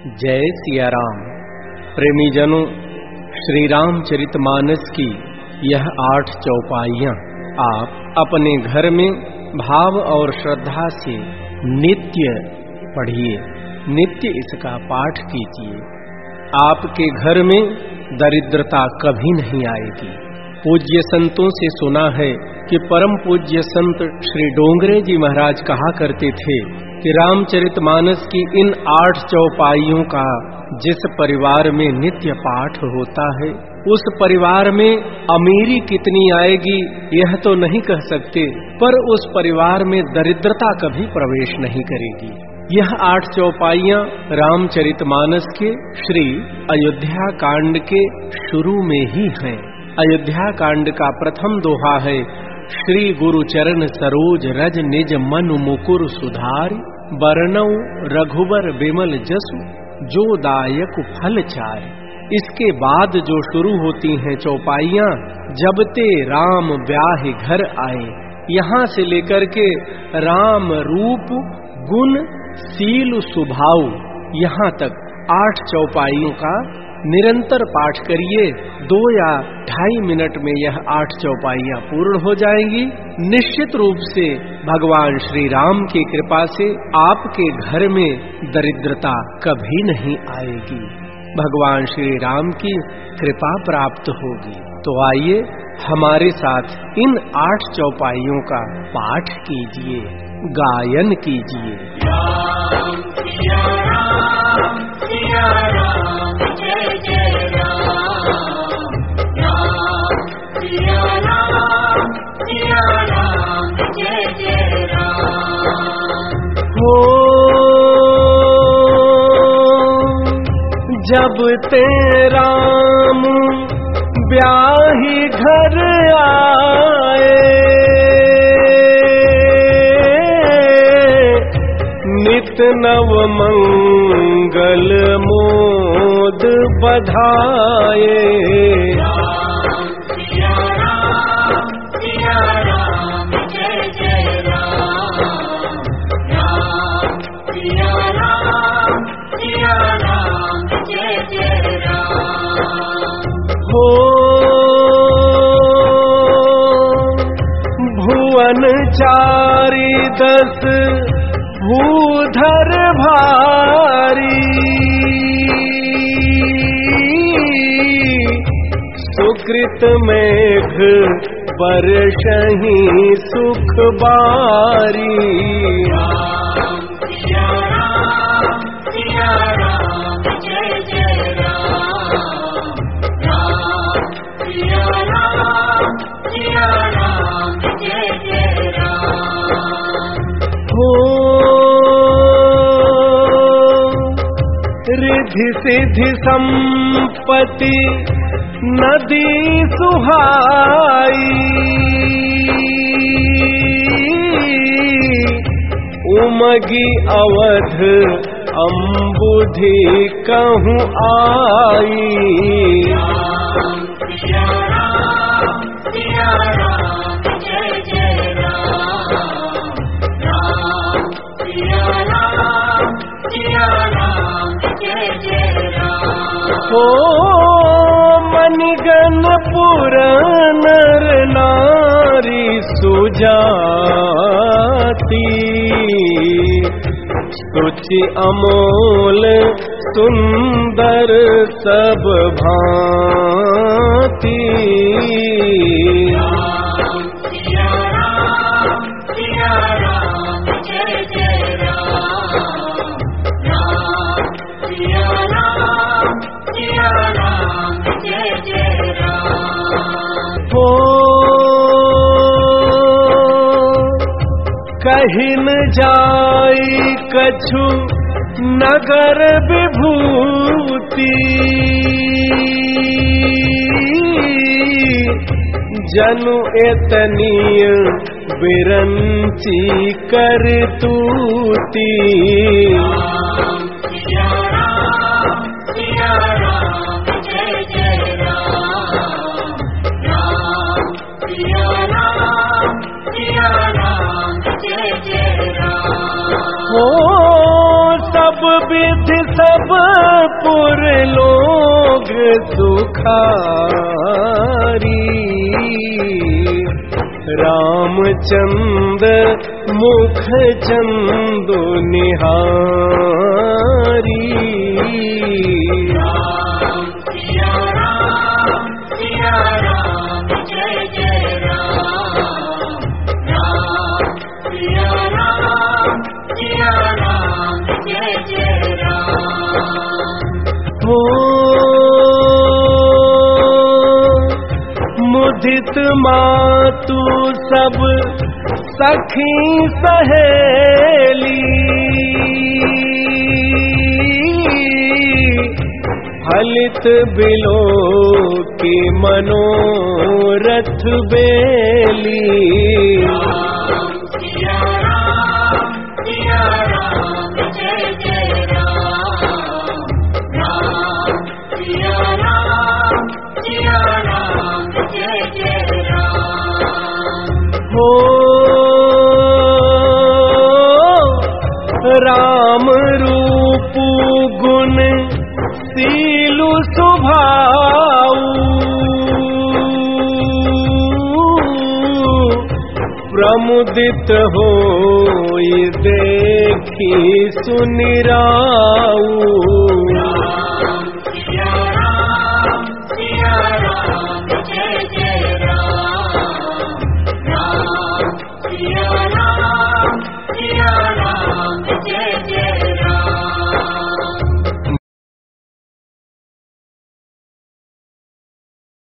जय सिया राम। प्रेमीजनों, श्री रामचरितमानस की यह 8 चौपाइयां आप अपने घर में भाव और श्रद्धा से नित्य पढ़िए, नित्य इसका पाठ कीजिए। आपके घर में दरिद्रता कभी नहीं आएगी। पूज्य संतों से सुना है कि परम पूज्य संत श्री डोंगरे जी महाराज कहा करते थे कि रामचरितमानस की इन 8 चौपाइयों का जिस परिवार में नित्य पाठ होता है, उस परिवार में अमीरी कितनी आएगी यह तो नहीं कह सकते, पर उस परिवार में दरिद्रता कभी प्रवेश नहीं करेगी। यह 8 चौपाइयां रामचरितमानस के श्री अयोध्या कांड के शुरू में ही हैं। अयोध्या कांड का प्रथम दोहा है, श्री गुरु चरण सरोज रज निज मन मुकुर सुधारि, बरनऊ रघुबर बिमल जसु जो दायक फल चारि। इसके बाद जो शुरू होती हैं चौपाइयां, जब ते राम ब्याहि घर आए, यहाँ से लेकर के राम रूप गुण सील सुभाव, यहाँ तक 8 चौपाइयों का निरंतर पाठ करिए। 2 या 2.5 मिनट में यह 8 चौपाइयां पूर्ण हो जाएंगी। निश्चित रूप से भगवान श्री राम की कृपा से आपके घर में दरिद्रता कभी नहीं आएगी, भगवान श्री राम की कृपा प्राप्त होगी। तो आइए हमारे साथ इन 8 चौपाइयों का पाठ कीजिए, गायन कीजिए। राम सिया राम सिया राम जय जय राम, राम सिया राम सिया राम जय जय राम। हो जब ते राम ब्याहि घर आए, नित नव मंगल मोद बधाए। राम सिया राम जय जय राम, राम सिया राम जय जय राम। हो भुवन चारि 10 भूधर भारी, सुकृत मेघ बरसहि सुख बारी। राम सिया राम जय जय राम, राम सिया राम जय जय राम। हो रिद्धि सिद्धि संपत्ति नदी सुहाई, उमगी अवध अम्बुधि कहूँ आई। राम सिया राम जय जय राम, राम सिया राम जय जय राम। हो मणिगण पुर नर नारी सुजाती, सुचि अमोल सुंदर सब भांति। राम सिया राम जय जय राम, राम सिया राम जय जय राम। हो कहीं न जाई कछु नगर विभूति, जनु एतनीय बिरंची करतूती। राम सिया राम जय जय राम, राम सिया राम जय जय राम। हो सब विधि सब पुर लोग सुखारी, रामचंद्र मुख चंदु निहारी। राम सिया राम जय जय राम। राम सिया राम जय जय राम। हो मुदित मातु सब सखी सहेली, फलित बिलो की मनोरथ बेली। राम सिया राम जय जय राम। राम सिया राम जय जय राम। हो राम रूप गुण सीलु सुभाऊ, प्रमुदित होई देखी सुनिराऊ।